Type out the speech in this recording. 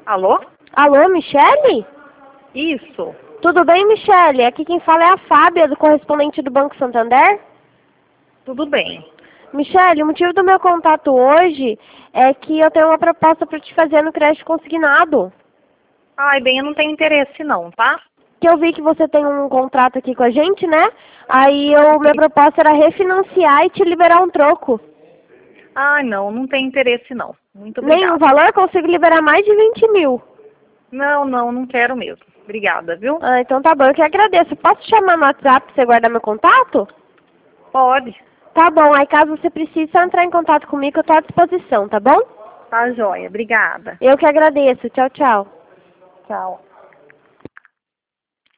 Alô? Alô, Michele? Isso. Tudo bem, Michele? Aqui quem fala é a Fábia, do correspondente do Banco Santander. Tudo bem. Michele, o motivo do meu contato hoje é que eu tenho uma proposta para te fazer no crédito consignado. Ai, bem, eu não tenho interesse não, tá? Que eu vi que você tem um contrato aqui com a gente, né? Aí minha proposta era refinanciar e te liberar um troco. Ai, não tenho interesse não. Muito Nenhum obrigada. valor, consigo liberar mais de 20 mil. Não quero mesmo. Obrigada, viu? Ah, então tá bom, eu que agradeço. Posso te chamar no WhatsApp pra você guardar meu contato? Pode. Tá bom, aí caso você precise só entrar em contato comigo, eu tô à disposição, tá bom? Tá joia. Obrigada. Eu que agradeço. Tchau, tchau. Tchau.